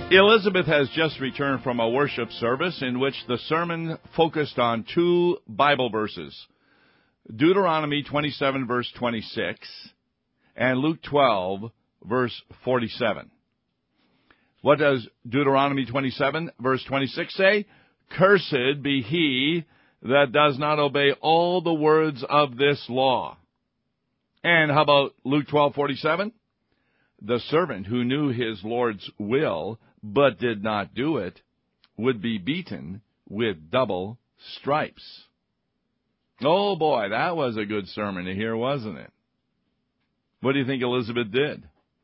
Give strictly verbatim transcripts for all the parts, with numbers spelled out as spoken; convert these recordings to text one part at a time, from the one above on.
Elizabeth has just returned from a worship service in which the sermon focused on two Bible verses, Deuteronomy twenty-seven, verse twenty-six, and Luke twelve, verse forty-seven. What does Deuteronomy twenty-seven, verse twenty-six say? Cursed be he that does not obey all the words of this law. And how about Luke twelve, forty-seven? The servant who knew his Lord's will but did not do it would be beaten with double stripes. Oh boy, that was a good sermon to hear, wasn't it? What do you think Elizabeth did?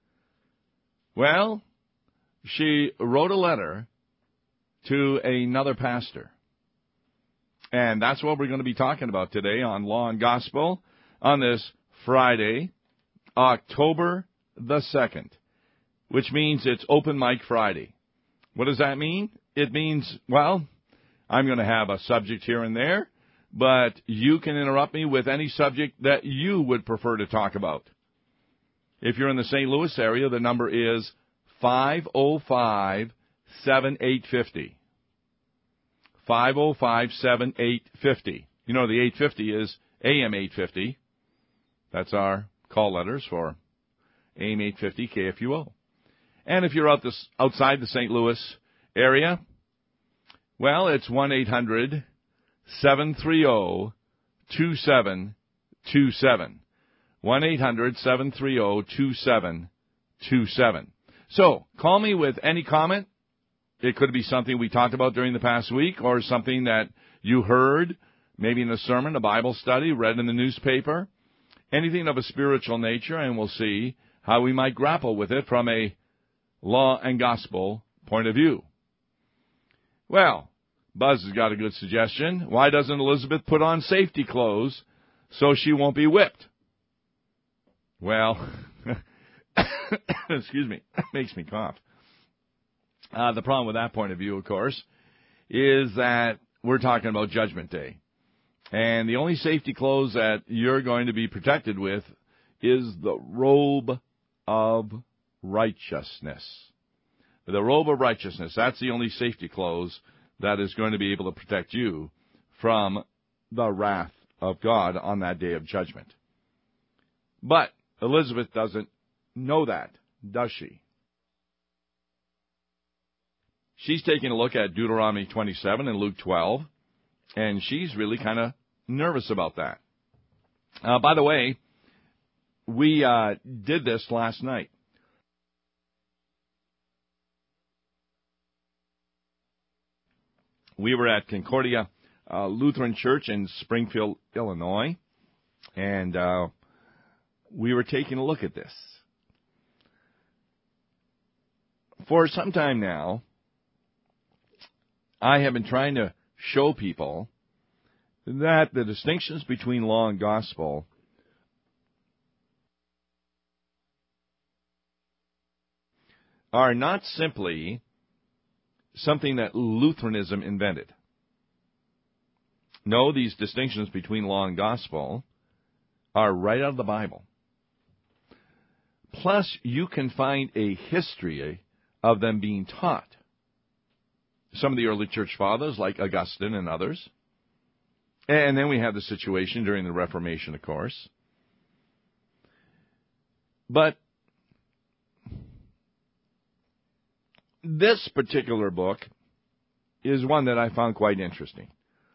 Well, she wrote a letter to another pastor. And that's what we're going to be talking about today on Law and Gospel on this Friday, October the second, which means it's Open Mic Friday. What does that mean? It means, well, I'm going to have a subject here and there, but you can interrupt me with any subject that you would prefer to talk about. If you're in the Saint Louis area, the number is five oh five, seven eight five oh. five oh five, seven eight five oh. You know, the eight fifty is A M eight fifty. That's our call letters for A M eight fifty K F U O. And if you're out this, outside the Saint Louis area, well, it's one eight hundred, seven three zero, two seven two seven. one eight hundred, seven three zero, two seven two seven. So, call me with any comment. It could be something we talked about during the past week or something that you heard, maybe in a sermon, a Bible study, read in the newspaper, anything of a spiritual nature, and we'll see how we might grapple with it from a law and gospel point of view. Well, Buzz has got a good suggestion. Why doesn't Elizabeth put on safety clothes so she won't be whipped? Well, excuse me, makes me cough. Uh, the problem with that point of view, of course, is that we're talking about Judgment Day. And the only safety clothes that you're going to be protected with is the robe of righteousness. The robe of righteousness, that's the only safety clothes that is going to be able to protect you from the wrath of God on that day of judgment. But Elizabeth doesn't know that, does she? She's taking a look at Deuteronomy twenty-seven and Luke twelve, and she's really kind of nervous about that. Uh, by the way, we uh, did this last night. We were at Concordia uh, Lutheran Church in Springfield, Illinois, and uh, we were taking a look at this. For some time now, I have been trying to show people that the distinctions between law and gospel are not simply something that Lutheranism invented. No, these distinctions between law and gospel are right out of the Bible. Plus, you can find a history of them being taught. Some of the early church fathers, like Augustine and others. And then we have the situation during the Reformation, of course. But this particular book is one that I found quite interesting.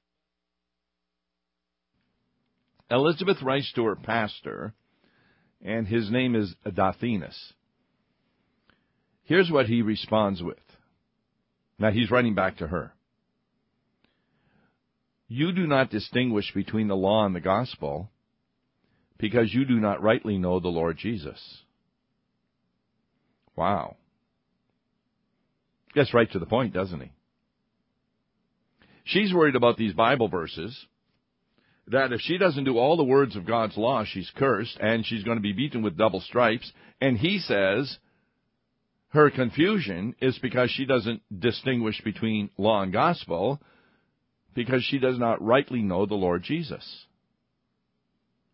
Elizabeth writes to her pastor, and his name is Dothinus. Here's what he responds with. Now, he's writing back to her. You do not distinguish between the law and the gospel because you do not rightly know the Lord Jesus. Wow. Gets right to the point, doesn't he? She's worried about these Bible verses, that if she doesn't do all the words of God's law, she's cursed, and she's going to be beaten with double stripes. And he says her confusion is because she doesn't distinguish between law and gospel, because she does not rightly know the Lord Jesus.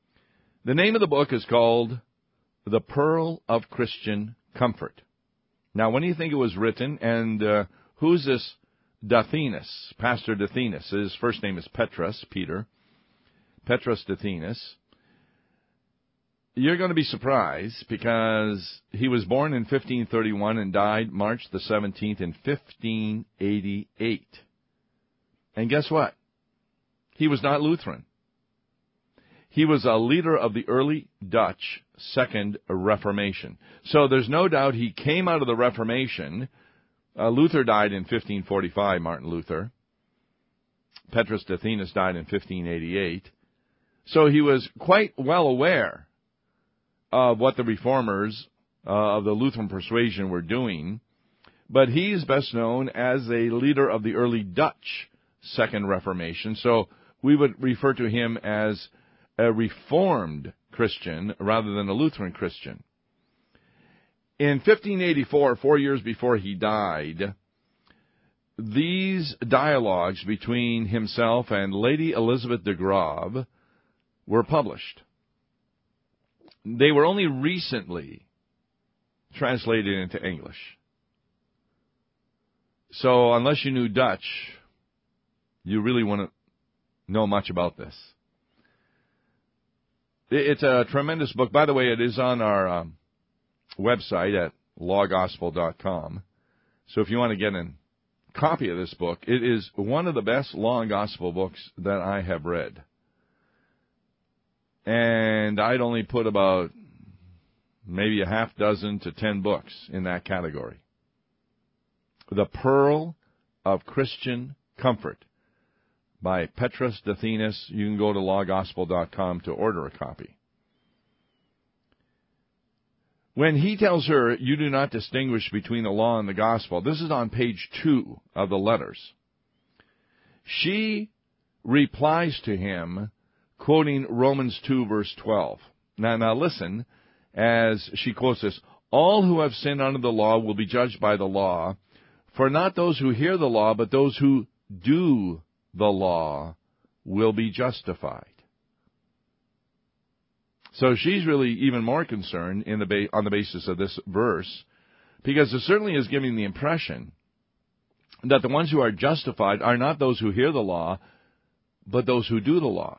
The name of the book is called The Pearl of Christian Comfort. Now, when do you think it was written? And uh, who's this Dothinus? Pastor Dothinus. His first name is Petrus, Peter. Petrus Dothinus. You're going to be surprised because he was born in fifteen thirty-one and died March the seventeenth in fifteen eighty-eight. And guess what? He was not Lutheran. He was a leader of the early Dutch Second Reformation. So there's no doubt he came out of the Reformation. Uh, Luther died in fifteen forty-five, Martin Luther. Petrus Dothinus died in fifteen eighty-eight. So he was quite well aware of what the reformers uh, of the Lutheran persuasion were doing. But he's best known as a leader of the early Dutch Second Reformation. So we would refer to him as a Reformed Christian rather than a Lutheran Christian. In fifteen eighty-four, four years before he died, these dialogues between himself and Lady Elizabeth de Grave were published. They were only recently translated into English. So unless you knew Dutch, you really wouldn't know much about this. It's a tremendous book. By the way, it is on our um, website at law gospel dot com. So if you want to get a copy of this book, it is one of the best law and gospel books that I have read. And I'd only put about maybe a half dozen to ten books in that category. The Pearl of Christian Comfort by Petrus Dothinus. You can go to law gospel dot com to order a copy. When he tells her, you do not distinguish between the law and the gospel, this is on page two of the letters. She replies to him, quoting Romans two, verse twelve. Now, now listen, as she quotes this, all who have sinned under the law will be judged by the law, for not those who hear the law, but those who do the law will be justified. So she's really even more concerned in the ba- on the basis of this verse, because it certainly is giving the impression that the ones who are justified are not those who hear the law, but those who do the law.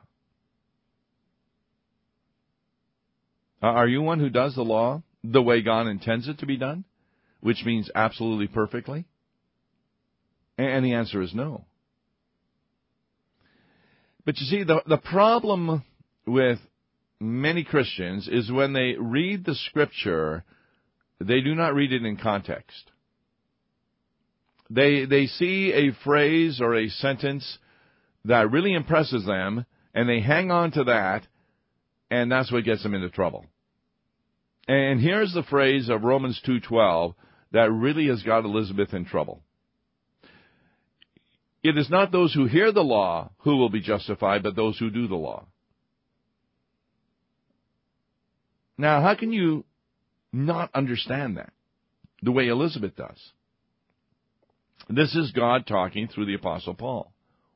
Are you one who does the law the way God intends it to be done, which means absolutely perfectly? And the answer is no. But you see, the, the problem with many Christians is when they read the Scripture, they do not read it in context. They, they see a phrase or a sentence that really impresses them, and they hang on to that, and that's what gets them into trouble. And here's the phrase of Romans two twelve that really has got Elizabeth in trouble. It is not those who hear the law who will be justified, but those who do the law. Now, how can you not understand that the way Elizabeth does? This is God talking through the Apostle Paul.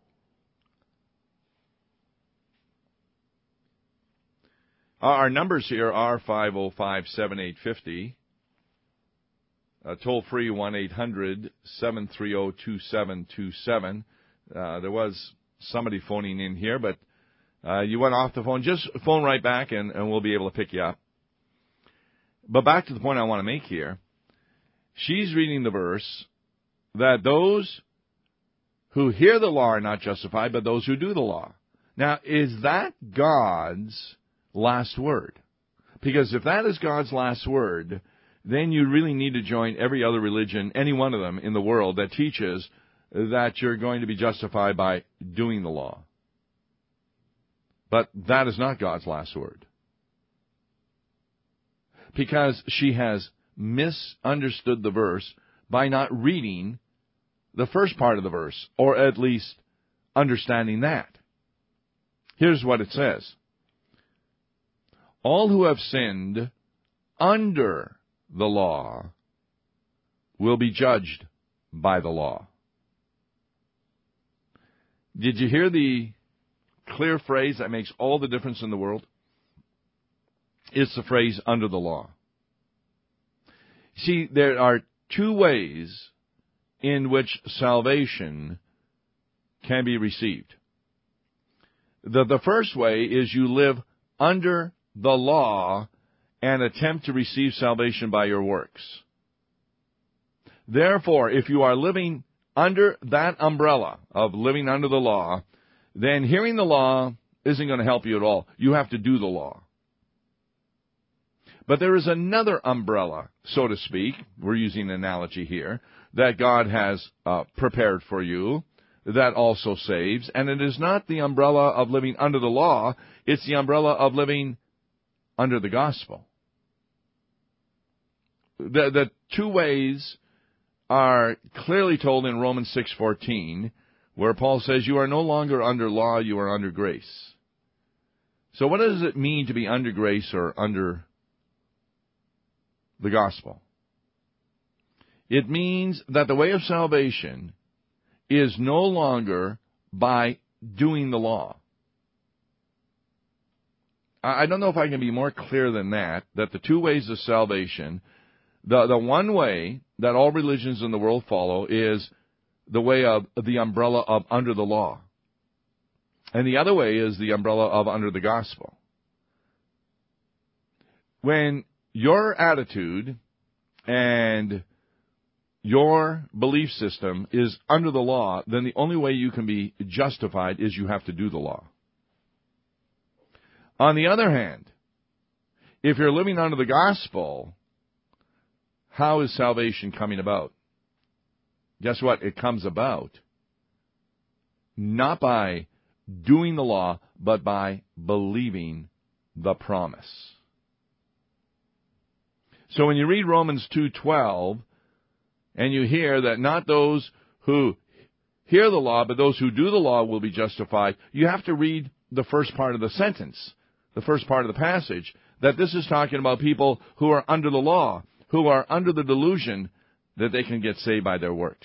Our numbers here are five oh five, seven eight five oh, uh, toll-free one eight hundred, seven three zero, two seven two seven. Uh, there was somebody phoning in here, but uh, you went off the phone. Just phone right back, and, and we'll be able to pick you up. But back to the point I want to make here. She's reading the verse that those who hear the law are not justified, but those who do the law. Now, is that God's last word? Because if that is God's last word, then you really need to join every other religion, any one of them in the world, that teaches that you're going to be justified by doing the law. But that is not God's last word. Because she has misunderstood the verse by not reading the first part of the verse, or at least understanding that. Here's what it says. All who have sinned under the law will be judged by the law. Did you hear the clear phrase that makes all the difference in the world? It's the phrase under the law. See, there are two ways in which salvation can be received. The, the first way is you live under the law and attempt to receive salvation by your works. Therefore, if you are living under that umbrella of living under the law, then hearing the law isn't going to help you at all. You have to do the law. But there is another umbrella, so to speak, we're using an analogy here, that God has uh, prepared for you, that also saves, and it is not the umbrella of living under the law, it's the umbrella of living under the gospel. The, the two ways are clearly told in Romans six fourteen, where Paul says, you are no longer under law, you are under grace. So what does it mean to be under grace or under the gospel? It means that the way of salvation is no longer by doing the law. I don't know if I can be more clear than that, that the two ways of salvation, the, the one way that all religions in the world follow is the way of the umbrella of under the law. And the other way is the umbrella of under the gospel. When your attitude and your belief system is under the law, then the only way you can be justified is you have to do the law. On the other hand, if you're living under the gospel, how is salvation coming about? Guess what? It comes about not by doing the law, but by believing the promise. So when you read Romans two twelve, and you hear that not those who hear the law, but those who do the law will be justified, you have to read the first part of the sentence, the first part of the passage, that this is talking about people who are under the law, who are under the delusion that they can get saved by their works.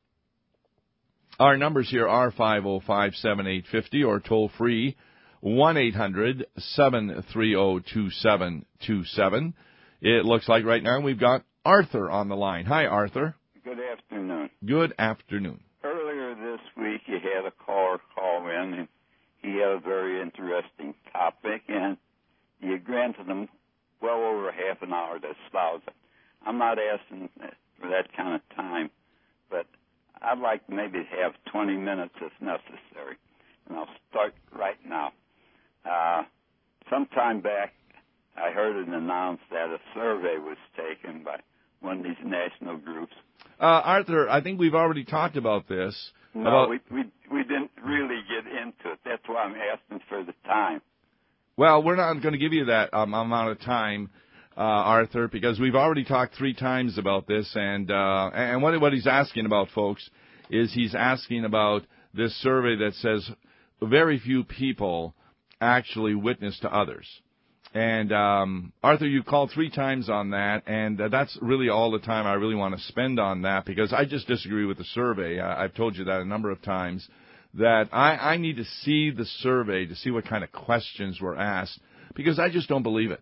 Our numbers here are five oh five, seven eight five oh or toll free one eight hundred, seven three oh, two seven two seven. It looks like right now we've got Arthur on the line. Hi, Arthur. Good afternoon. Good afternoon. Earlier this week, you had a caller call in, and he had a very interesting topic, and you granted him well over half an hour to espouse it. I'm not asking for that kind of time, but I'd like to maybe have twenty minutes if necessary, and I'll start right now. Uh, sometime back, I heard it announced that a survey was taken by one of these national groups. Uh, Arthur, I think we've already talked about this. No, about... we, we we didn't really get into it. That's why I'm asking for the time. Well, we're not going to give you that um, amount of time, uh, Arthur, because we've already talked three times about this. And uh, and what, what he's asking about, folks, is he's asking about this survey that says very few people actually witness to others. And, um, Arthur, you called three times on that, and uh, that's really all the time I really want to spend on that, because I just disagree with the survey. I, I've told you that a number of times, that I, I need to see the survey to see what kind of questions were asked, because I just don't believe it.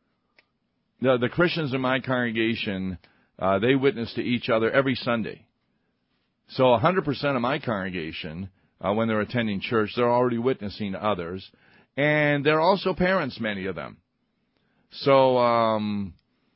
The, the Christians in my congregation, uh, they witness to each other every Sunday. So one hundred percent of my congregation, uh, when they're attending church, they're already witnessing to others. And they're also parents, many of them. So um,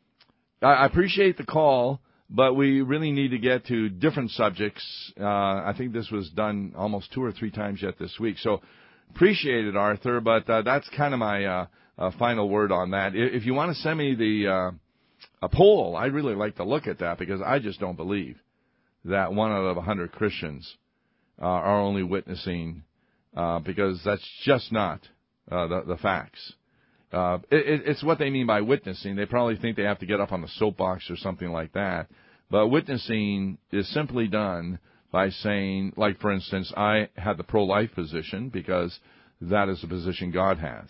I appreciate the call, but we really need to get to different subjects. Uh, I think this was done almost two or three times yet this week. So appreciate it, Arthur, but uh, that's kind of my uh, uh, final word on that. If you want to send me the uh, a poll, I'd really like to look at that, because I just don't believe that one out of a hundred Christians uh, are only witnessing, uh, because that's just not uh, the, the facts. Uh, it, it's what they mean by witnessing. They probably think they have to get up on the soapbox or something like that. But witnessing is simply done by saying, like, for instance, I had the pro-life position because that is the position God has.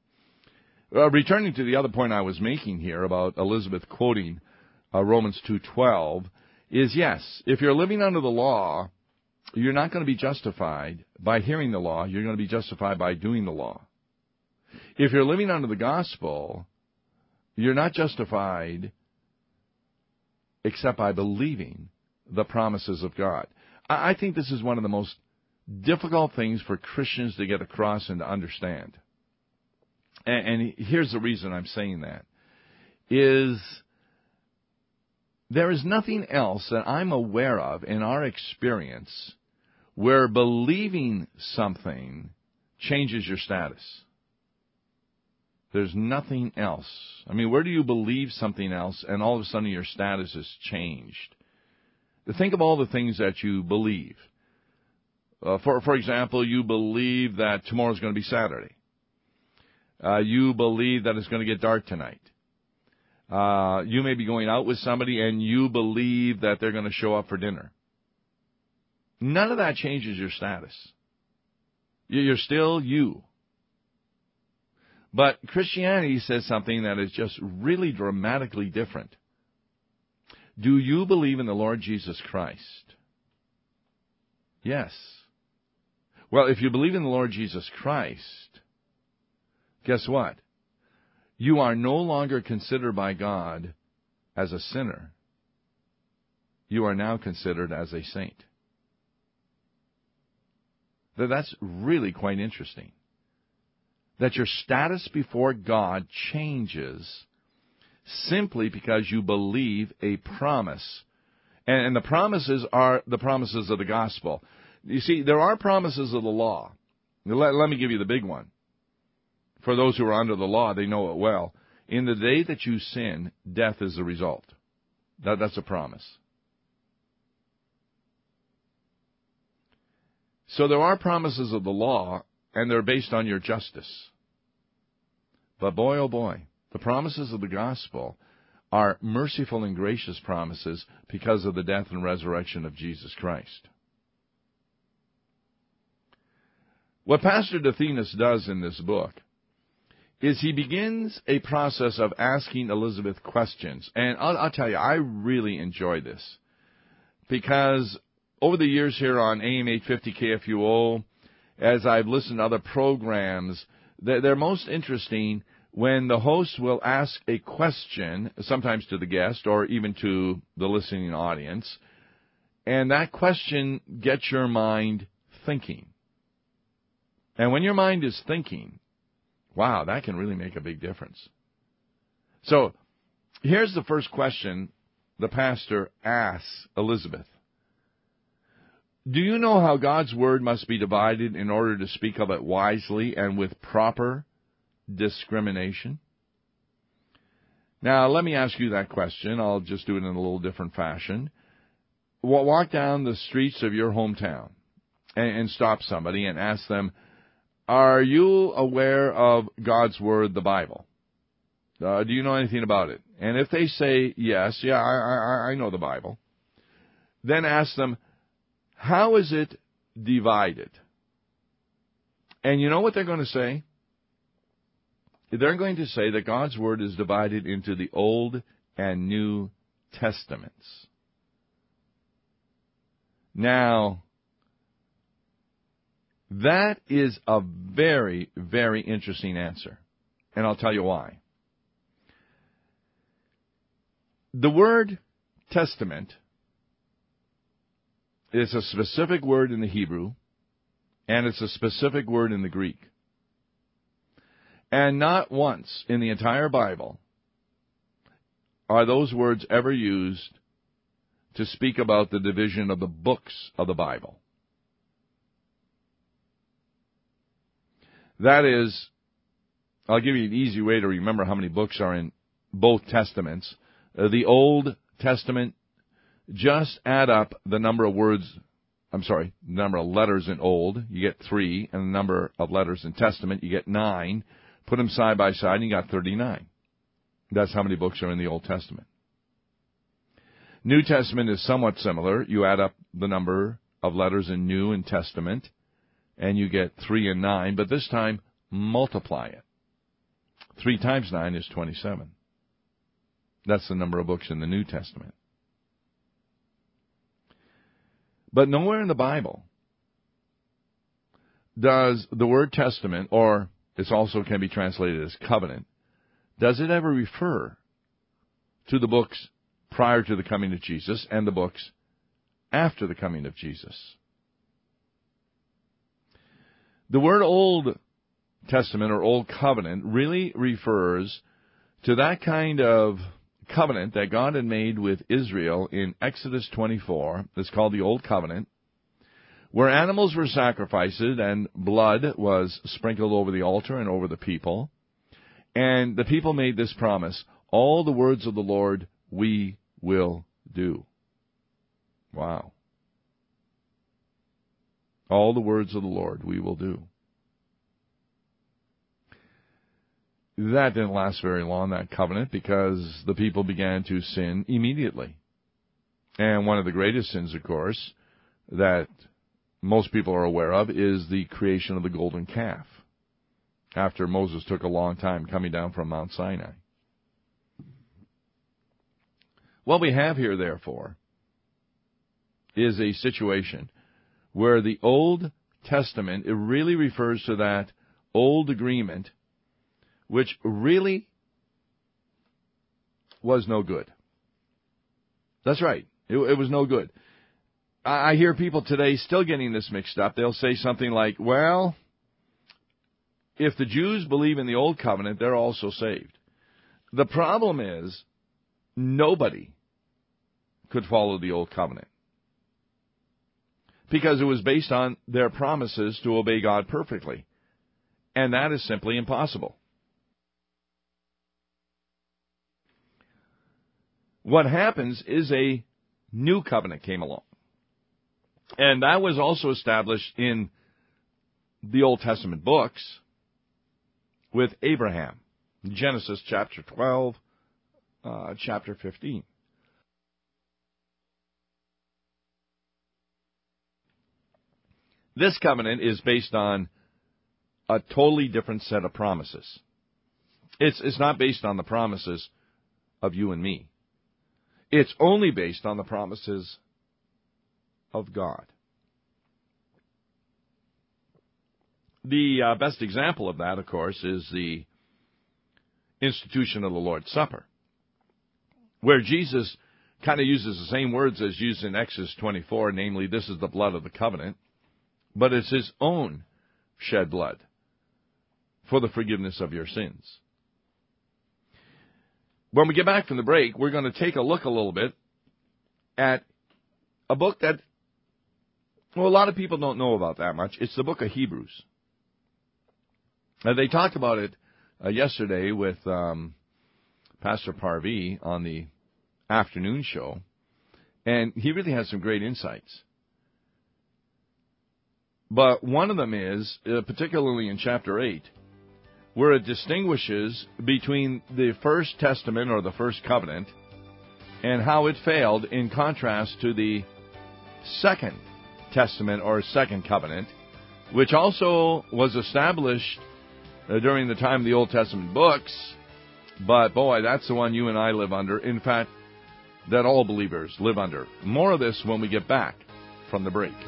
Uh, returning to the other point I was making here about Elizabeth quoting uh, Romans two twelve, is yes, if you're living under the law, you're not going to be justified by hearing the law. You're going to be justified by doing the law. If you're living under the gospel, you're not justified except by believing the promises of God. I think this is one of the most difficult things for Christians to get across and to understand. And here's the reason I'm saying that, is there is nothing else that I'm aware of in our experience where believing something changes your status. There's nothing else. I mean, where do you believe something else and all of a sudden your status is changed? Think of all the things that you believe. Uh, for, for example, you believe that tomorrow's going to be Saturday. Uh, you believe that it's going to get dark tonight. Uh, you may be going out with somebody and you believe that they're going to show up for dinner. None of that changes your status. You're still you. But Christianity says something that is just really dramatically different. Do you believe in the Lord Jesus Christ? Yes. Well, if you believe in the Lord Jesus Christ, guess what? You are no longer considered by God as a sinner. You are now considered as a saint. That's really quite interesting. That your status before God changes simply because you believe a promise. And the promises are the promises of the gospel. You see, there are promises of the law. Let, let me give you the big one. For those who are under the law, they know it well. In the day that you sin, death is the result. That, that's a promise. So there are promises of the law, and they're based on your justice. But boy, oh boy, the promises of the gospel are merciful and gracious promises because of the death and resurrection of Jesus Christ. What Pastor Dethenis does in this book is he begins a process of asking Elizabeth questions. And I'll, I'll tell you, I really enjoy this because over the years here on A M eight fifty K F U O, as I've listened to other programs, they're, they're most interesting when the host will ask a question, sometimes to the guest or even to the listening audience, and that question gets your mind thinking. And when your mind is thinking, wow, that can really make a big difference. So here's the first question the pastor asks Elizabeth. Do you know how God's word must be divided in order to speak of it wisely and with proper discrimination? Now, let me ask you that question. I'll just do it in a little different fashion. Walk down the streets of your hometown and, and stop somebody and ask them, are you aware of God's word, the Bible? Uh, do you know anything about it? And if they say yes, yeah, I, I, I know the Bible, then ask them, how is it divided? And you know what they're going to say? They're going to say that God's word is divided into the Old and New Testaments. Now, that is a very, very interesting answer. And I'll tell you why. The word testament is a specific word in the Hebrew, and it's a specific word in the Greek. And not once in the entire Bible are those words ever used to speak about the division of the books of the Bible. That is, I'll give you an easy way to remember how many books are in both Testaments. Uh, the Old Testament, just add up the number of words, I'm sorry, the number of letters in Old, you get three, and the number of letters in Testament, you get nine. Put them side by side, and you got thirty-nine. That's how many books are in the Old Testament. New Testament is somewhat similar. You add up the number of letters in New and Testament, and you get three and nine, but this time, multiply it. Three times nine is twenty-seven. That's the number of books in the New Testament. But nowhere in the Bible does the word testament, or it also can be translated as covenant, does it ever refer to the books prior to the coming of Jesus and the books after the coming of Jesus. The word Old Testament or Old Covenant really refers to that kind of covenant that God had made with Israel in Exodus twenty-four. It's called the Old Covenant, where animals were sacrificed and blood was sprinkled over the altar and over the people. And the people made this promise, all the words of the Lord we will do. Wow. All the words of the Lord we will do. That didn't last very long, that covenant, because the people began to sin immediately. And one of the greatest sins, of course, that most people are aware of is the creation of the golden calf, after Moses took a long time coming down from Mount Sinai. What we have here, therefore, is a situation where the Old Testament, it really refers to that old agreement, which really was no good. That's right. It, it was no good. I, I hear people today still getting this mixed up. They'll say something like, well, if the Jews believe in the Old Covenant, they're also saved. The problem is, nobody could follow the Old Covenant, because it was based on their promises to obey God perfectly. And that is simply impossible. What happens is a new covenant came along. And that was also established in the Old Testament books with Abraham. Genesis chapter twelve, uh, chapter fifteen. This covenant is based on a totally different set of promises. It's, it's not based on the promises of you and me. It's only based on the promises of God. The uh, best example of that, of course, is the institution of the Lord's Supper, where Jesus kind of uses the same words as used in Exodus twenty-four, namely, this is the blood of the covenant, but it's his own shed blood for the forgiveness of your sins. When we get back from the break, we're going to take a look a little bit at a book that, well, a lot of people don't know about that much. It's the book of Hebrews. Now, they talked about it uh, yesterday with um, Pastor Parvi on the afternoon show, and he really has some great insights. But one of them is, uh, particularly in chapter eight, where it distinguishes between the First Testament or the First Covenant and how it failed in contrast to the Second Testament or Second Covenant, which also was established uh, during the time of the Old Testament books. But, boy, that's the one you and I live under. In fact, that all believers live under. More of this when we get back from the break.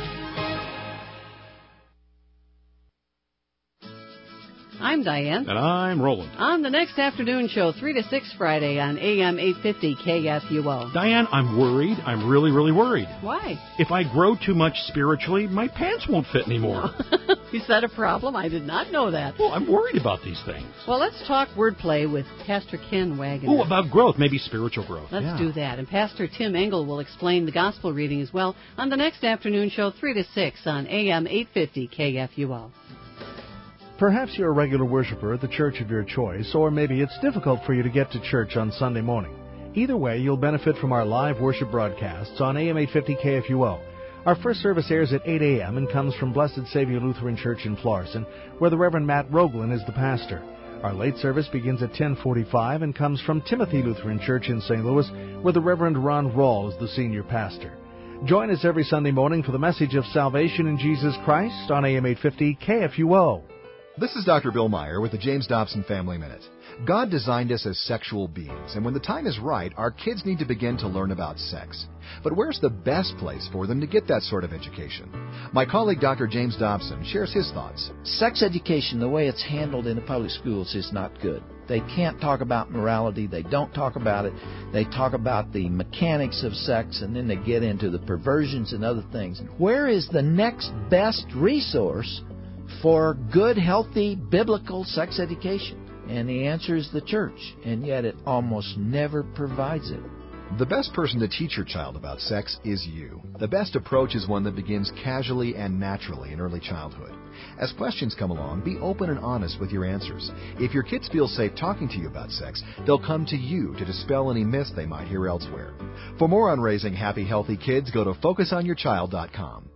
I'm Diane. And I'm Roland. On the next afternoon show, three to six Friday on A M eight fifty K F U O. Diane, I'm worried. I'm really, really worried. Why? If I grow too much spiritually, my pants won't fit anymore. Is that a problem? I did not know that. Well, I'm worried about these things. Well, let's talk wordplay with Pastor Ken Wagner. Oh, about growth, maybe spiritual growth. Let's yeah. do that. And Pastor Tim Engel will explain the gospel reading as well on the next afternoon show, three to six on A M eight fifty K F U O. Perhaps you're a regular worshiper at the church of your choice, or maybe it's difficult for you to get to church on Sunday morning. Either way, you'll benefit from our live worship broadcasts on A M eight fifty K F U O. Our first service airs at eight a.m. and comes from Blessed Savior Lutheran Church in Florissant, where the Reverend Matt Roglin is the pastor. Our late service begins at ten forty-five and comes from Timothy Lutheran Church in Saint Louis, where the Reverend Ron Rawl is the senior pastor. Join us every Sunday morning for the message of salvation in Jesus Christ on A M eight fifty K F U O. This is Doctor Bill Meyer with the James Dobson Family Minute. God designed us as sexual beings, and when the time is right, our kids need to begin to learn about sex. But where's the best place for them to get that sort of education? My colleague Doctor James Dobson shares his thoughts. Sex education, the way it's handled in the public schools, is not good. They can't talk about morality. They don't talk about it. They talk about the mechanics of sex, and then they get into the perversions and other things. Where is the next best resource for good, healthy, biblical sex education? And the answer is the church, and yet it almost never provides it. The best person to teach your child about sex is you. The best approach is one that begins casually and naturally in early childhood. As questions come along, be open and honest with your answers. If your kids feel safe talking to you about sex, they'll come to you to dispel any myths they might hear elsewhere. For more on raising happy, healthy kids, go to focus on your child dot com.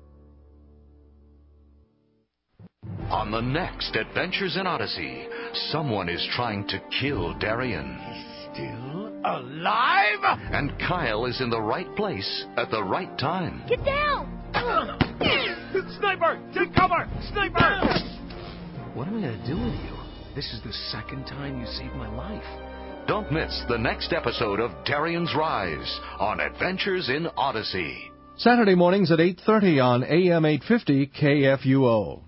On the next Adventures in Odyssey, someone is trying to kill Darian. Still alive? And Kyle is in the right place at the right time. Get down! Sniper! Take cover! Sniper! What am I going to do with you? This is the second time you saved my life. Don't miss the next episode of Darian's Rise on Adventures in Odyssey. Saturday mornings at eight thirty on A M eight fifty K F U O.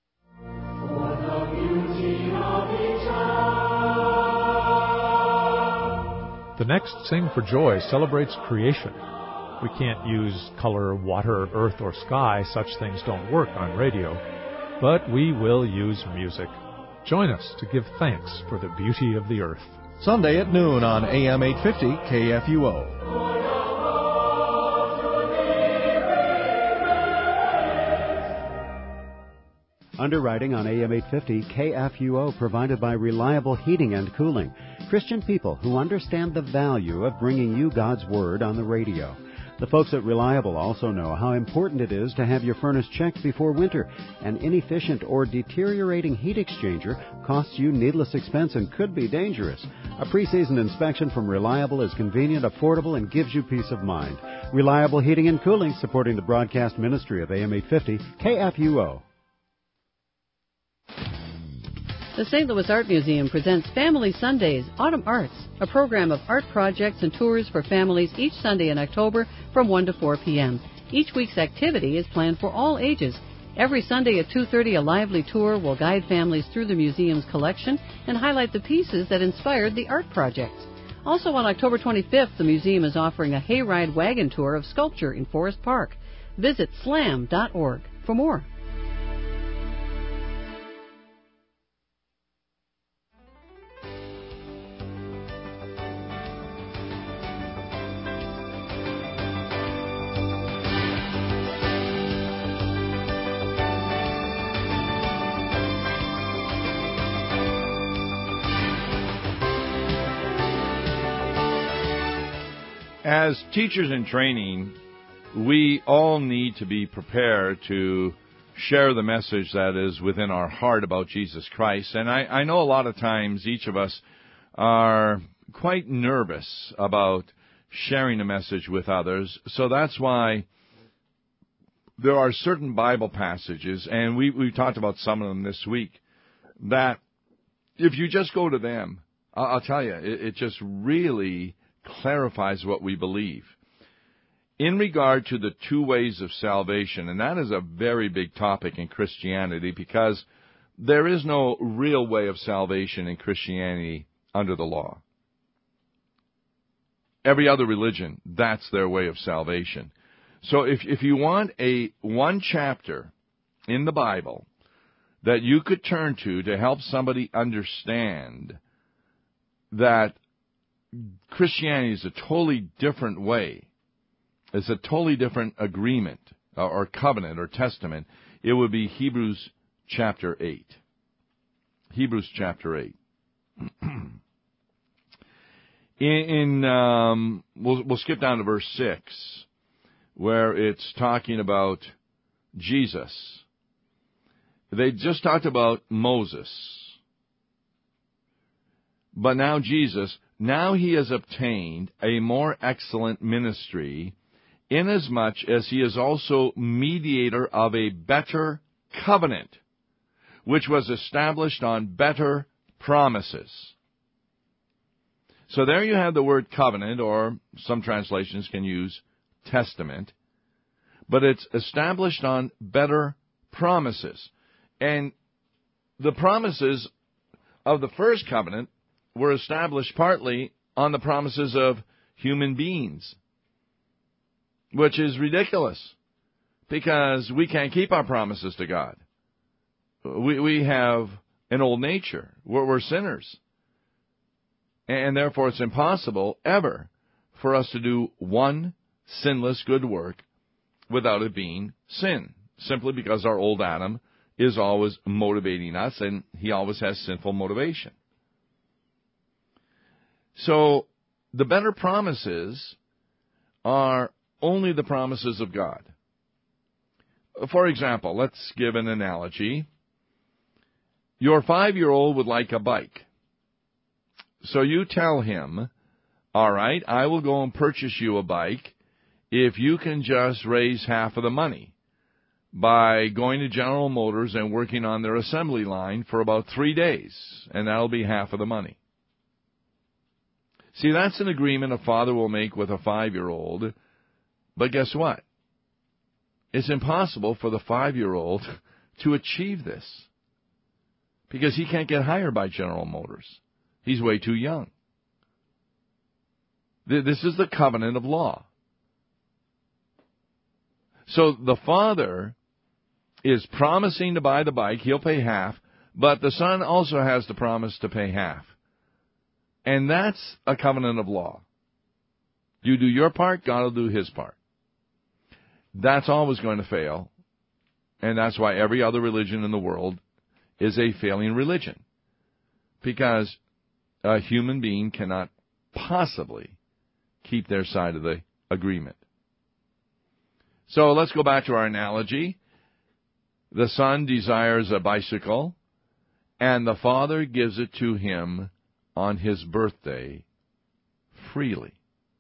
The next Sing for Joy celebrates creation. We can't use color, water, earth, or sky. Such things don't work on radio. But we will use music. Join us to give thanks for the beauty of the earth. Sunday at noon on A M eight fifty K F U O. Underwriting on A M eight fifty K F U O provided by Reliable Heating and Cooling. Christian people who understand the value of bringing you God's Word on the radio. The folks at Reliable also know how important it is to have your furnace checked before winter. An inefficient or deteriorating heat exchanger costs you needless expense and could be dangerous. A pre-seasoned inspection from Reliable is convenient, affordable, and gives you peace of mind. Reliable Heating and Cooling, supporting the broadcast ministry of A M eight fifty K F U O. The Saint Louis Art Museum presents Family Sundays, Autumn Arts, a program of art projects and tours for families each Sunday in October from one to four p.m. Each week's activity is planned for all ages. Every Sunday at two thirty, a lively tour will guide families through the museum's collection and highlight the pieces that inspired the art projects. Also on October twenty-fifth, the museum is offering a hayride wagon tour of sculpture in Forest Park. Visit slam dot org for more. As teachers in training, we all need to be prepared to share the message that is within our heart about Jesus Christ. And I, I know a lot of times each of us are quite nervous about sharing a message with others. So that's why there are certain Bible passages, and we, we've talked about some of them this week, that if you just go to them, I'll, I'll tell you, it, it just really clarifies what we believe. In regard to the two ways of salvation, and that is a very big topic in Christianity because there is no real way of salvation in Christianity under the law. Every other religion, that's their way of salvation. So if if you want a one chapter in the Bible that you could turn to to help somebody understand that Christianity is a totally different way, it's a totally different agreement or covenant or testament, it would be Hebrews chapter eight. Hebrews chapter eight. in, in um, we'll, we'll skip down to verse six, where it's talking about Jesus. They just talked about Moses. But now Jesus, now he has obtained a more excellent ministry, inasmuch as he is also mediator of a better covenant, which was established on better promises. So there you have the word covenant, or some translations can use testament, but it's established on better promises. And the promises of the first covenant were established partly on the promises of human beings, which is ridiculous because we can't keep our promises to God. We, we have an old nature. We're, we're sinners. And therefore it's impossible ever for us to do one sinless good work without it being sin, simply because our old Adam is always motivating us, and he always has sinful motivation. So the better promises are only the promises of God. For example, let's give an analogy. Your five-year-old would like a bike. So you tell him, all right, I will go and purchase you a bike if you can just raise half of the money by going to General Motors and working on their assembly line for about three days, and that'll be half of the money. See, that's an agreement a father will make with a five-year-old, but guess what? It's impossible for the five-year-old to achieve this because he can't get hired by General Motors. He's way too young. This is the covenant of law. So the father is promising to buy the bike. He'll pay half, but the son also has to promise to pay half. And that's a covenant of law. You do your part, God will do his part. That's always going to fail, and that's why every other religion in the world is a failing religion, because a human being cannot possibly keep their side of the agreement. So let's go back to our analogy. The son desires a bicycle, and the father gives it to him on his birthday freely.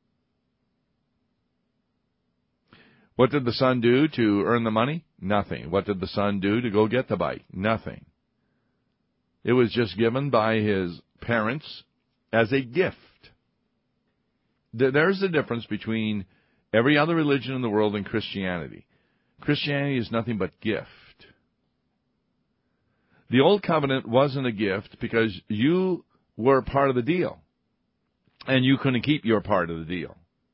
What did the son do to earn the money? Nothing. What did the son do to go get the bike? Nothing. It was just given by his parents as a gift. There's the difference between every other religion in the world and Christianity. Christianity is nothing but gift. The old covenant wasn't a gift because you were part of the deal, and you couldn't keep your part of the deal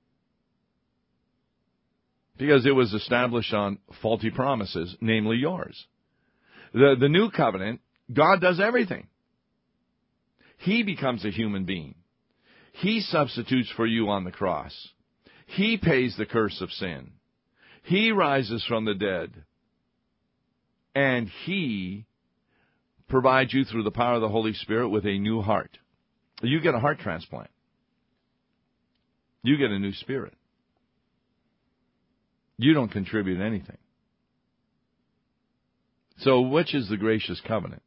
because it was established on faulty promises, namely yours. The, the new covenant, God does everything. He becomes a human being. He substitutes for you on the cross. He pays the curse of sin. He rises from the dead. And He provides you through the power of the Holy Spirit with a new heart. You get a heart transplant. You get a new spirit. You don't contribute anything. So which is the gracious covenant?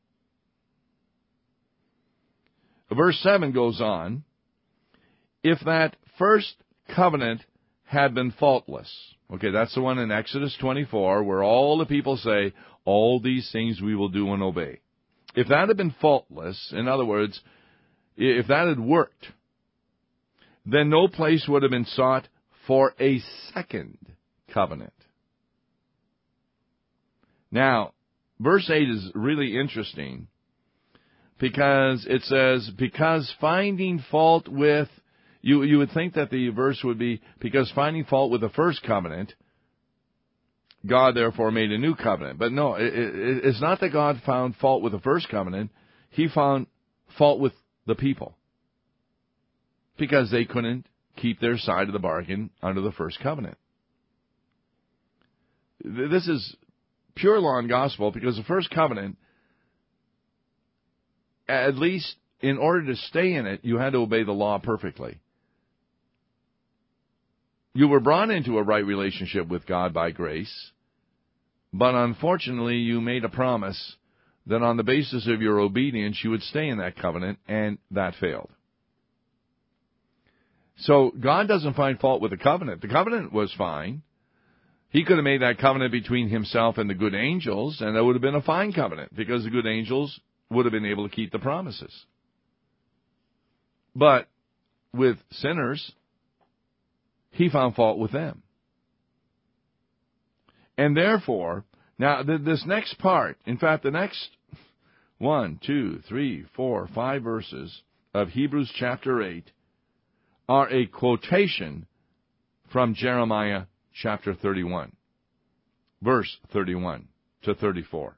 Verse seven goes on, if that first covenant had been faultless. Okay, that's the one in Exodus twenty-four where all the people say, all these things we will do and obey. If that had been faultless, in other words, if that had worked, then no place would have been sought for a second covenant. Now, verse eight is really interesting because it says, because finding fault with, you, you would think that the verse would be, because finding fault with the first covenant, God therefore made a new covenant. But no, it, it, it's not that God found fault with the first covenant. He found fault with the people because they couldn't keep their side of the bargain under the first covenant. This is pure law and gospel because the first covenant, at least in order to stay in it, you had to obey the law perfectly. You were brought into a right relationship with God by grace, but unfortunately you made a promise that on the basis of your obedience you would stay in that covenant, and that failed. So God doesn't find fault with the covenant. The covenant was fine. He could have made that covenant between himself and the good angels, and that would have been a fine covenant because the good angels would have been able to keep the promises. But with sinners, He found fault with them. And therefore, now th- this next part, in fact, the next one, two, three, four, five verses of Hebrews chapter eight are a quotation from Jeremiah chapter thirty-one, verse thirty-one to thirty-four.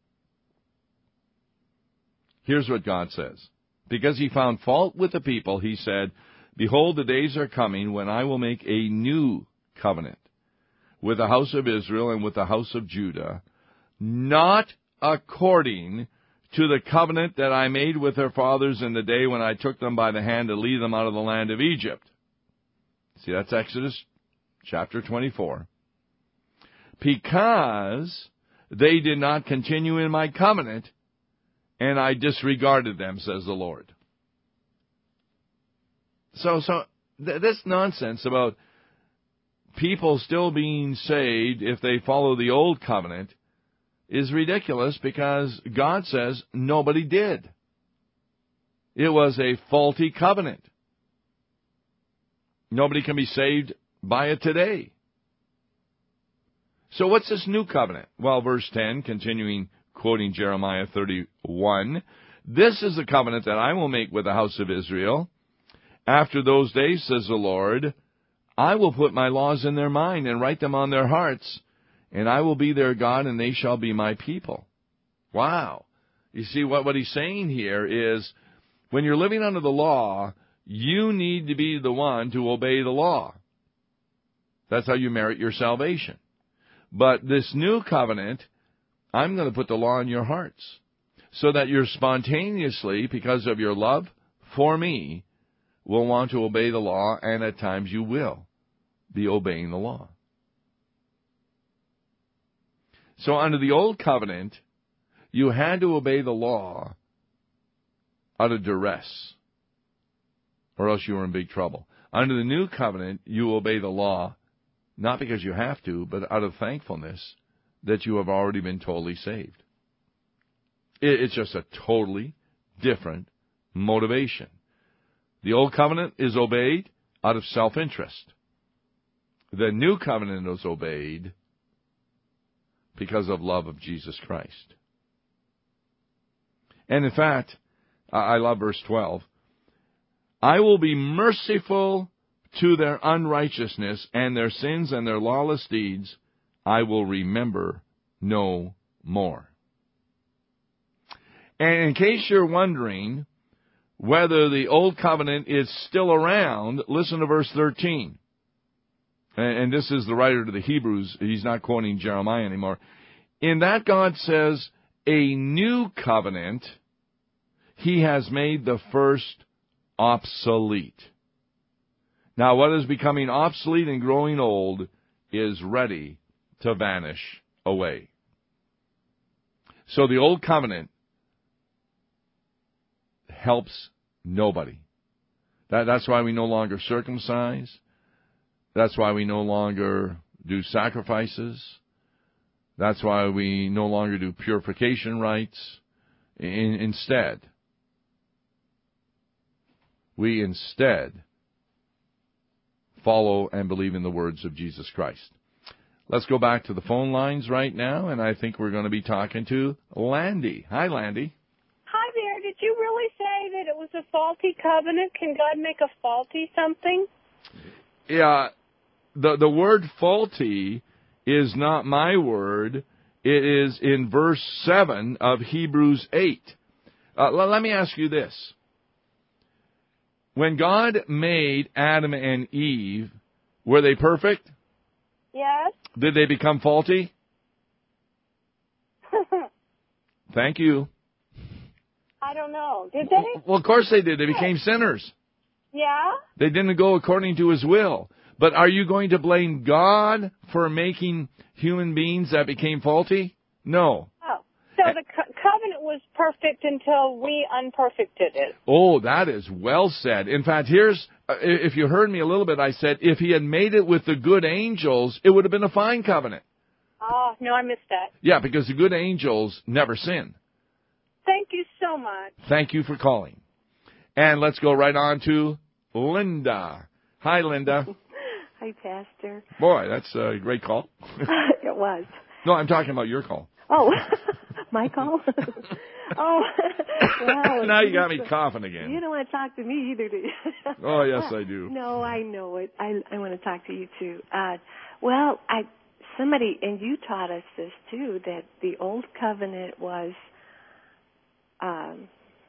Here's what God says. Because he found fault with the people, he said, Behold, the days are coming when I will make a new covenant with the house of Israel and with the house of Judah, not according to the covenant that I made with their fathers in the day when I took them by the hand to lead them out of the land of Egypt. See, that's Exodus chapter twenty-four. Because they did not continue in my covenant, and I disregarded them, says the Lord. So, so th- this nonsense about people still being saved if they follow the old covenant is ridiculous, because God says nobody did. It was a faulty covenant. Nobody can be saved by it today. So what's this new covenant? Well, verse ten, continuing, quoting Jeremiah thirty-one, This is the covenant that I will make with the house of Israel. After those days, says the Lord, I will put my laws in their mind and write them on their hearts, and I will be their God, and they shall be my people. Wow. You see, what, what he's saying here is, when you're living under the law, you need to be the one to obey the law. That's how you merit your salvation. But this new covenant, I'm going to put the law in your hearts, so that you're spontaneously, because of your love for me, will want to obey the law, and at times you will be obeying the law. So under the old covenant, you had to obey the law out of duress, or else you were in big trouble. Under the new covenant, you obey the law, not because you have to, but out of thankfulness that you have already been totally saved. It's just a totally different motivation. The old covenant is obeyed out of self-interest. The new covenant is obeyed because of love of Jesus Christ. And in fact, I love verse twelve. I will be merciful to their unrighteousness, and their sins and their lawless deeds I will remember no more. And in case you're wondering whether the old covenant is still around, listen to verse thirteen. And this is the writer to the Hebrews. He's not quoting Jeremiah anymore. In that God says, a new covenant, he has made the first obsolete. Now, what is becoming obsolete and growing old is ready to vanish away. So the old covenant helps nobody. That, that's why we no longer circumcise. That's why we no longer do sacrifices. That's why we no longer do purification rites. In, instead, we instead follow and believe in the words of Jesus Christ. Let's go back to the phone lines right now, and I think we're going to be talking to Landy. Hi, Landy. Hi there. Did you really say that it was a faulty covenant? Can God make a faulty something? Yeah, the the word faulty is not my word. It is in verse seven of Hebrews eight. Uh, l- let me ask you this. When God made Adam and Eve, were they perfect? Yes. Did they become faulty? Thank you. I don't know. Did they? Well, of course they did. They became sinners. Yeah? They didn't go according to his will. But are you going to blame God for making human beings that became faulty? No. Oh. So the co- covenant was perfect until we unperfected it. Oh, that is well said. In fact, here's, uh, if you heard me a little bit, I said if he had made it with the good angels, it would have been a fine covenant. Oh, no, I missed that. Yeah, because the good angels never sin. Thank you so much. Thank you for calling. And let's go right on to Linda. Hi, Linda. Hi, Pastor. Boy, that's a great call. It was. No, I'm talking about your call. Oh, my call? Oh, well. Now you got me coughing again. You don't want to talk to me either, do you? Oh, yes, I do. No, I know it. I I want to talk to you too. Uh, well, I somebody and you taught us this too, that the old covenant was um,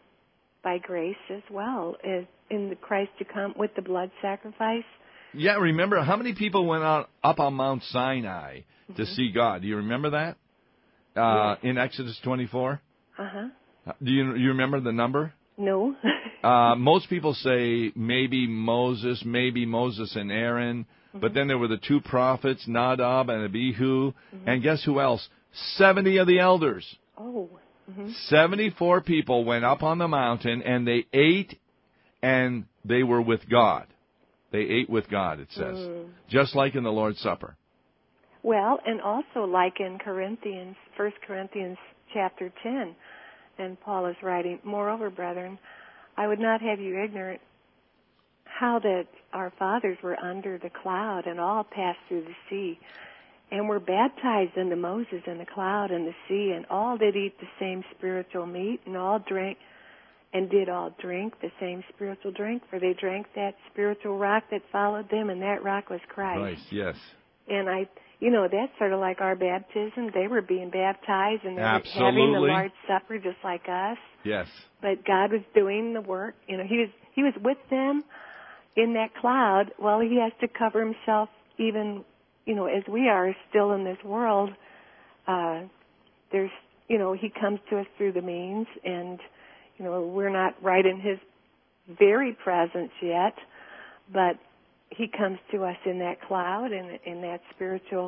by grace as well as in the Christ to come with the blood sacrifice. Yeah, remember how many people went out up on Mount Sinai to mm-hmm. see God? Do you remember that? Uh, yes. In Exodus twenty-four? Uh-huh. Do you you remember the number? No. uh, most people say maybe Moses, maybe Moses and Aaron, mm-hmm. but then there were the two prophets, Nadab and Abihu, mm-hmm. and guess who else? seventy of the elders. Oh. Mm-hmm. seventy-four people went up on the mountain, and they ate, and they were with God. They ate with God, it says, mm. just like in the Lord's Supper. Well, and also like in Corinthians, First Corinthians chapter ten, and Paul is writing, "Moreover, brethren, I would not have you ignorant how that our fathers were under the cloud and all passed through the sea, and were baptized unto Moses in the cloud and the sea, and all did eat the same spiritual meat, and all drank, and did all drink the same spiritual drink, for they drank that spiritual rock that followed them, and that rock was Christ." Christ, yes. And I, you know, that's sort of like our baptism. They were being baptized, and they Absolutely. were having the Lord's Supper just like us. Yes. But God was doing the work. You know, He was He was with them in that cloud. Well, He has to cover Himself even, you know, as we are still in this world. Uh, there's, you know, He comes to us through the means, and you know, we're not right in His very presence yet, but He comes to us in that cloud and in that spiritual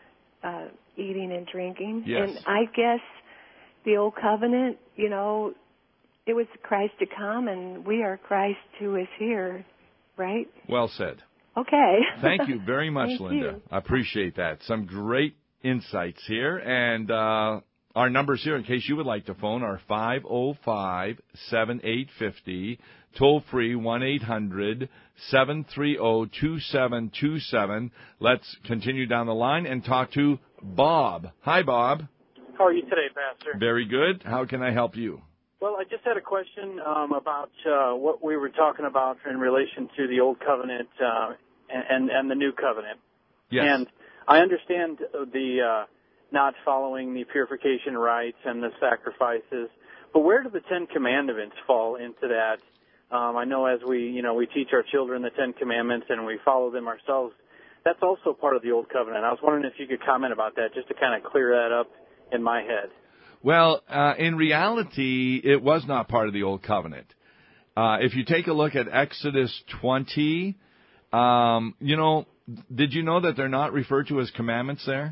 uh, eating and drinking. Yes. And I guess the old covenant, you know, it was Christ to come, and we are Christ who is here, right? Well said. Okay. Thank you very much, Thank Linda. you. I appreciate that. Some great insights here, and uh, our numbers here, in case you would like to phone, are five oh five, seven eight five oh, toll free one eight hundred, seven three zero, two seven two seven. Let's continue down the line and talk to Bob. Hi, Bob. How are you today, Pastor? Very good. How can I help you? Well, I just had a question um, about uh, what we were talking about in relation to the Old Covenant uh, and, and the New Covenant. Yes. And I understand the uh, not following the purification rites and the sacrifices, but where do the Ten Commandments fall into that? Um, I know as we, you know, we teach our children the Ten Commandments and we follow them ourselves. That's also part of the Old Covenant. I was wondering if you could comment about that, just to kind of clear that up in my head. Well, uh, in reality, it was not part of the Old Covenant. Uh, if you take a look at Exodus twenty, um, you know, did you know that they're not referred to as commandments there?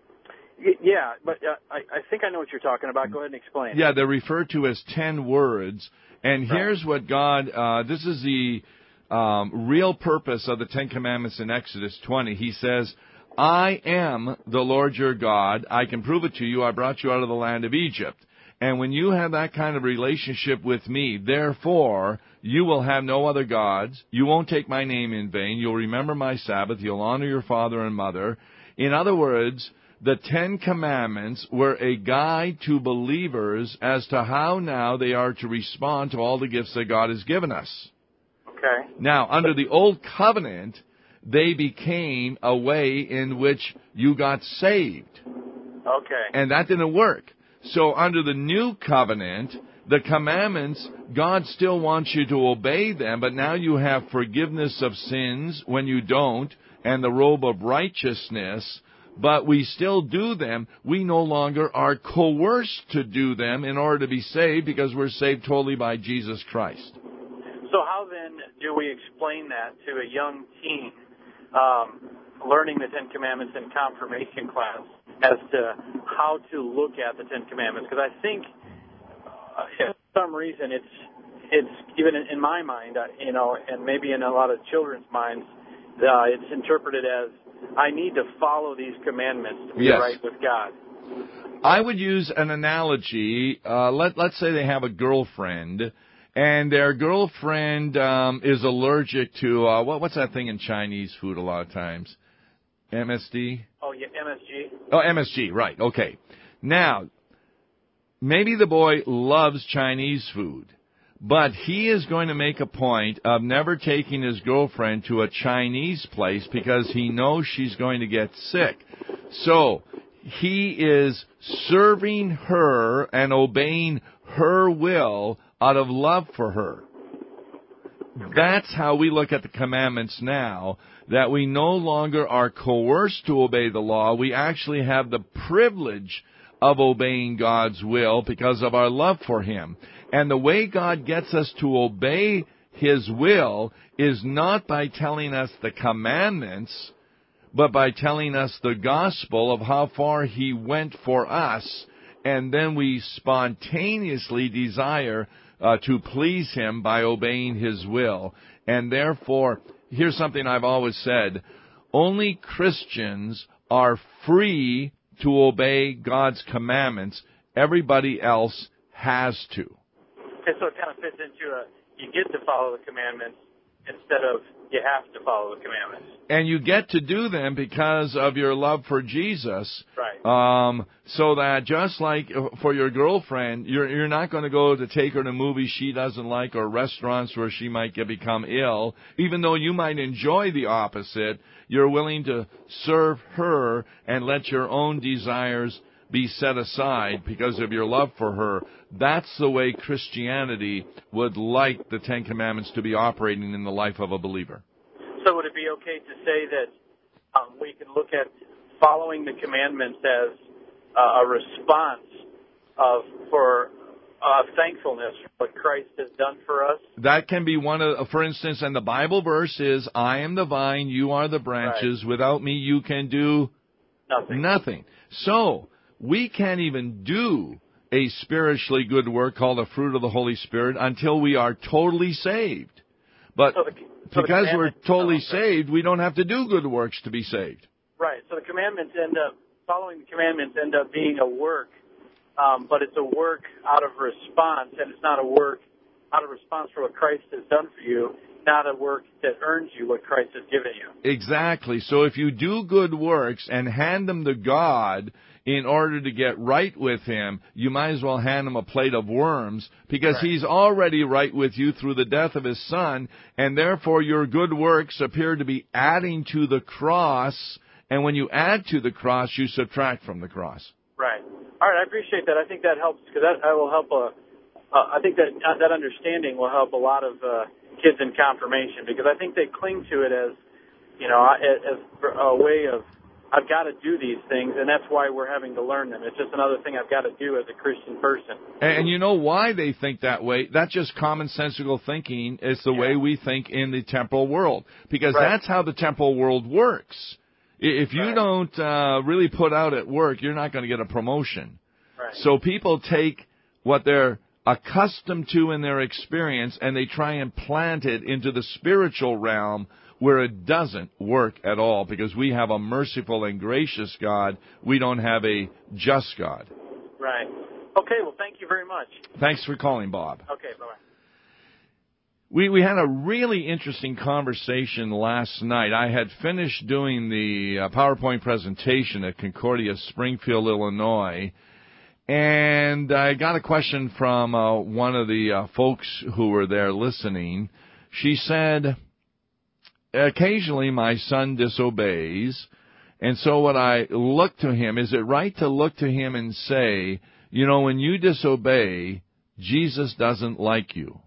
Yeah, but uh, I, I think I know what you're talking about. Go ahead and explain. Yeah, they're referred to as ten words. And Right. here's what God, uh, this is the um, real purpose of the Ten Commandments in Exodus twenty. He says, I am the Lord your God. I can prove it to you. I brought you out of the land of Egypt. And when you have that kind of relationship with me, therefore, you will have no other gods. You won't take my name in vain. You'll remember my Sabbath. You'll honor your father and mother. In other words, the Ten Commandments were a guide to believers as to how now they are to respond to all the gifts that God has given us. Okay. Now, under the Old Covenant, they became a way in which you got saved. Okay. And that didn't work. So under the New Covenant, the commandments, God still wants you to obey them, but now you have forgiveness of sins when you don't, and the robe of righteousness, but we still do them. We no longer are coerced to do them in order to be saved, because we're saved totally by Jesus Christ. So how then do we explain that to a young teen um, learning the Ten Commandments in confirmation class as to how to look at the Ten Commandments? Because I think, uh, for some reason, it's it's even in, in my mind, uh, you know, and maybe in a lot of children's minds, uh, it's interpreted as I need to follow these commandments to be Yes. right with God. I would use an analogy. Uh, let, let's say they have a girlfriend, and their girlfriend um, is allergic to, uh, what, what's that thing in Chinese food a lot of times? M S D? Oh, yeah, M S G. Oh, M S G, right, okay. Now, maybe the boy loves Chinese food, but he is going to make a point of never taking his girlfriend to a Chinese place because he knows she's going to get sick. So he is serving her and obeying her will out of love for her. That's how we look at the commandments now, that we no longer are coerced to obey the law. We actually have the privilege of obeying God's will because of our love for Him. And the way God gets us to obey His will is not by telling us the commandments, but by telling us the gospel of how far He went for us. And then we spontaneously desire uh, to please Him by obeying His will. And therefore, here's something I've always said. Only Christians are free to obey God's commandments. Everybody else has to. Okay, so it kind of fits into a, you get to follow the commandments instead of you have to follow the commandments. And you get to do them because of your love for Jesus. Right. Um, so that just like for your girlfriend, you're, you're not going to go to take her to movies she doesn't like or restaurants where she might get become ill. Even though you might enjoy the opposite, you're willing to serve her and let your own desires be set aside because of your love for her. That's the way Christianity would like the Ten Commandments to be operating in the life of a believer. So would it be okay to say that um, we can look at following the commandments as uh, a response of for uh, thankfulness for what Christ has done for us? That can be one of, for instance, and the Bible verse is, I am the vine, you are the branches. Right. Without me, you can do nothing. Nothing. So we can't even do a spiritually good work called the fruit of the Holy Spirit until we are totally saved. But so the, so because we're totally oh, okay. saved, we don't have to do good works to be saved. Right. So the commandments end up, following the commandments end up being a work, um, but it's a work out of response, and it's not a work out of response for what Christ has done for you, not a work that earns you what Christ has given you. Exactly. So if you do good works and hand them to God in order to get right with Him, you might as well hand Him a plate of worms because right. He's already right with you through the death of His Son, and therefore your good works appear to be adding to the cross, and when you add to the cross, you subtract from the cross. Right. All right, I appreciate that. I think that helps because that, that will help a, uh, I think that uh, that understanding will help a lot of uh, kids in confirmation because I think they cling to it as, you know, as, as a way of, I've got to do these things, and that's why we're having to learn them. It's just another thing I've got to do as a Christian person. And, and you know why they think that way? That's just commonsensical thinking. It's the yeah. way we think in the temporal world. Because right. that's how the temporal world works. If you right. don't uh, really put out at work, you're not going to get a promotion. Right. So people take what they're accustomed to in their experience, and they try and plant it into the spiritual realm where it doesn't work at all because we have a merciful and gracious God. We don't have a just God. Right. Okay, well, thank you very much. Thanks for calling, Bob. Okay, bye-bye. We we had a really interesting conversation last night. I had finished doing the uh, PowerPoint presentation at Concordia, Springfield, Illinois, and I got a question from uh, one of the uh, folks who were there listening. She said, occasionally my son disobeys, and so when I look to him, is it right to look to him and say, you know, when you disobey, Jesus doesn't like you?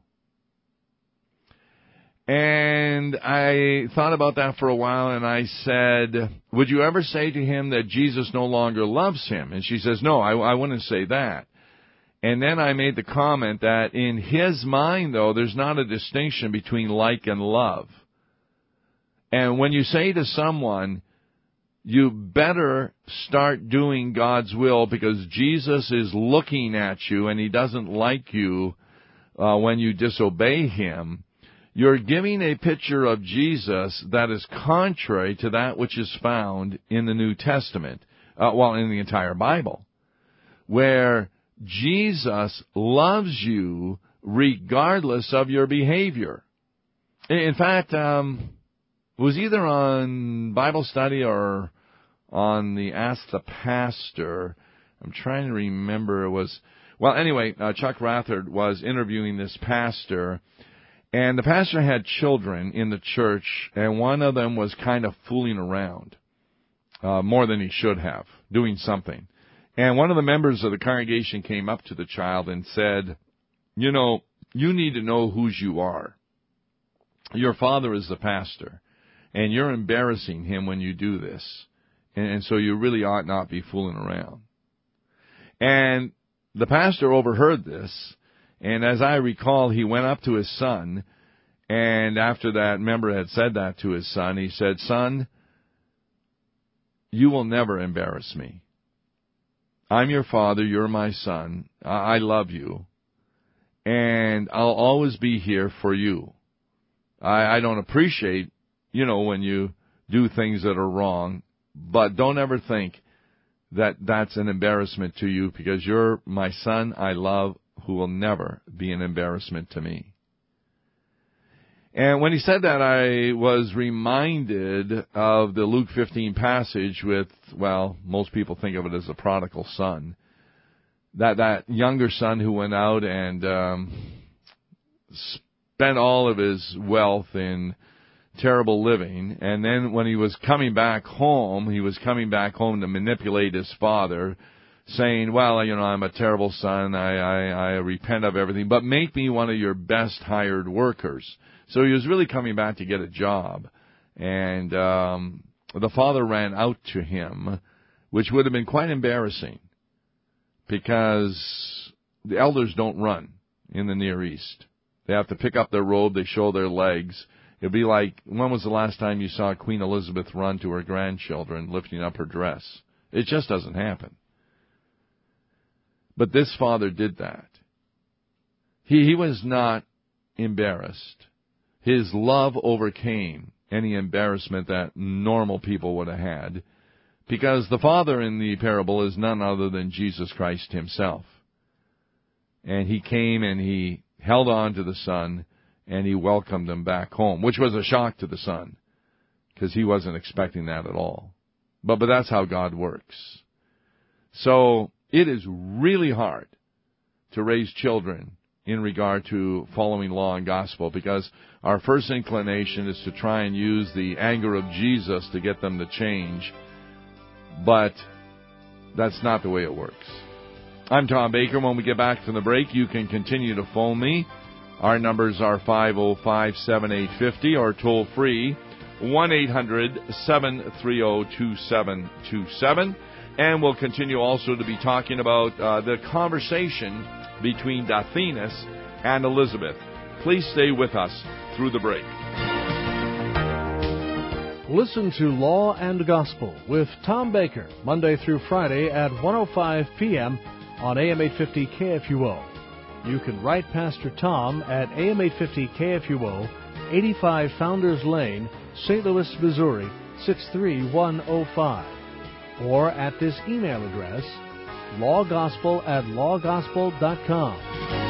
And I thought about that for a while, and I said, would you ever say to him that Jesus no longer loves him? And she says, no, I, I wouldn't say that. And then I made the comment that in his mind, though, there's not a distinction between like and love. And when you say to someone, you better start doing God's will because Jesus is looking at you and He doesn't like you uh, when you disobey Him, you're giving a picture of Jesus that is contrary to that which is found in the New Testament, uh, well, in the entire Bible, where Jesus loves you regardless of your behavior. In fact, um, it was either on Bible study or on the Ask the Pastor. I'm trying to remember. It was Well, anyway, uh, Chuck Rathard was interviewing this pastor, and the pastor had children in the church, and one of them was kind of fooling around, uh, more than he should have, doing something. And one of the members of the congregation came up to the child and said, you know, you need to know whose you are. Your father is the pastor, and you're embarrassing him when you do this. And, and so you really ought not be fooling around. And the pastor overheard this, and as I recall, he went up to his son, and after that member had said that to his son, he said, son, you will never embarrass me. I'm your father, you're my son, I love you, and I'll always be here for you. I, I don't appreciate, you know, when you do things that are wrong, but don't ever think that that's an embarrassment to you, because you're my son I love, who will never be an embarrassment to me. And when he said that, I was reminded of the Luke fifteen passage with, well, most people think of it as the prodigal son. That that younger son who went out and um, spent all of his wealth in terrible living, and then when he was coming back home, he was coming back home to manipulate his father, saying, well, you know, I'm a terrible son, I, I, I repent of everything, but make me one of your best hired workers. So he was really coming back to get a job, and um, the father ran out to him, which would have been quite embarrassing, because the elders don't run in the Near East. They have to pick up their robe, they show their legs. It'd be like, when was the last time you saw Queen Elizabeth run to her grandchildren lifting up her dress? It just doesn't happen. But this father did that. He, he was not embarrassed. His love overcame any embarrassment that normal people would have had, because the father in the parable is none other than Jesus Christ himself. And he came and he held on to the son, and he welcomed him back home, which was a shock to the son, because he wasn't expecting that at all. But but that's how God works. So it is really hard to raise children in regard to following law and gospel, because our first inclination is to try and use the anger of Jesus to get them to change. But that's not the way it works. I'm Tom Baker. When we get back from the break, you can continue to phone me. Our numbers are five oh five, seven eight five oh or toll free one eight hundred, seven three oh, two seven two seven. And we'll continue also to be talking about uh, the conversation between Dathenis and Elizabeth. Please stay with us through the break. Listen to Law and Gospel with Tom Baker, Monday through Friday at one oh five p.m. on A M eight fifty K F U O. You can write Pastor Tom at A M eight fifty K F U O, eighty-five Founders Lane, Saint Louis, Missouri, six three one oh five. Or at this email address, lawgospel at lawgospel dot com.